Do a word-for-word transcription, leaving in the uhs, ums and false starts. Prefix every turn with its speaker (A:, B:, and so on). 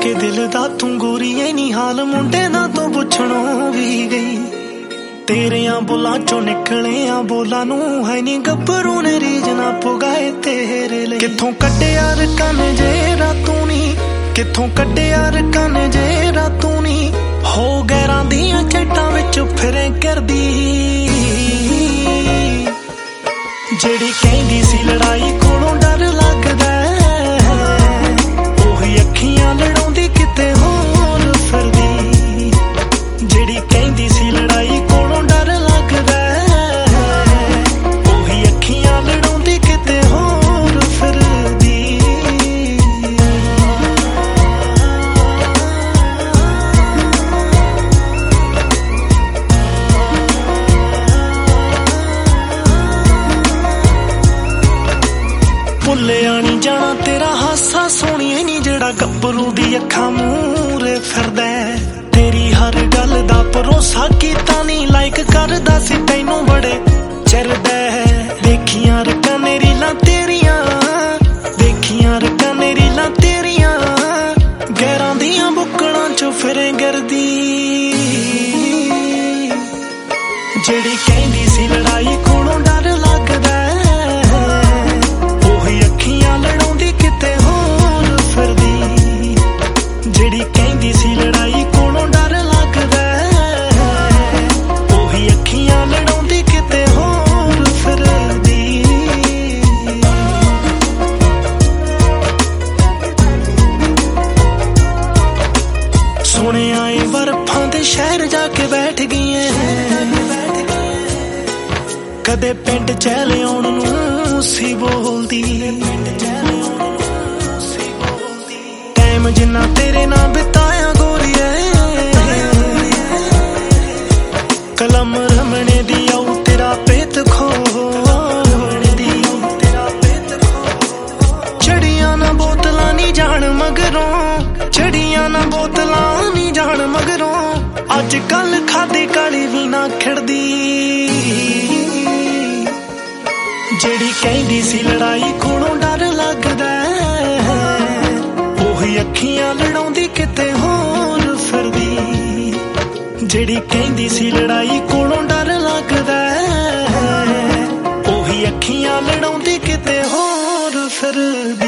A: के दिल दा तू गोरीए नी हाल मुंडे ना तो पुछणों भी गई। तेरियां बुलां चों निकलियां बोलां नू है नी गब्बरू ने रीज ना पुगाए तेरे लिए। किथों कड्डे यार कन जे रातू नी, किथों कड्डे यार कन जे रातू नी, हो गैरां दियां चट्टां विच फिरे करदी। जेड़ी कहंदी सी लड़ाई कोलों डर लगदा, ओही अखियां लड़ाउंदी किते होर फिरदी। जेड़ी कहंदी सी लड़ाई कोलों डर लगदा, ओही अखियां लड़ाउंदी किते होर फिरदी। भुल्लिया नी जाना तेरा हासा सोहणिए नी जेड़ा गब्बरू दी अखां मूरे फिरदा। तेरी हर गल दा भरोसा कीता नी लाइक करदा सी तैनू बड़े चिरदा। देखियां रकां ने रीलां तेरियां, देखियां रकां ने रीलां तेरियां, गैरां दियां बुक्कणां चों फिरे गर्दी। जेड़ी कहंदी सी लड़ाई कोलों डर लगदा, लड़ाउंदी किते होर फिरदी। जेड़ी कहंदी सी लड़ाई कोलों डर लगदा, ओही अखियां लड़ाउंदी किते होर फिरदी। सुने आए बर्फां दे शहर जाके बैठ गई कदे पिंड चैले आउण नूं सी बोलदी। टाइम जिन्ना तेरे नाल बिताया गोरीए, कलम रमणे दी आऊ तेरा पेत खो। चढ़िया ना बोतलां नी जान मगरों, चढ़िया ना बोतलां नी जान मगरों, अज कल खादी काली भी ना खिड़दी। जेड़ी कहंदी सी लड़ाई कोलों डर लगदा, ओही अखियां लड़ाउंदी किते होर फिरदी। जेड़ी कहंदी सी लड़ाई कोलों डर लगदा, ओही अखियां लड़ाउंदी किते होर फिरदी।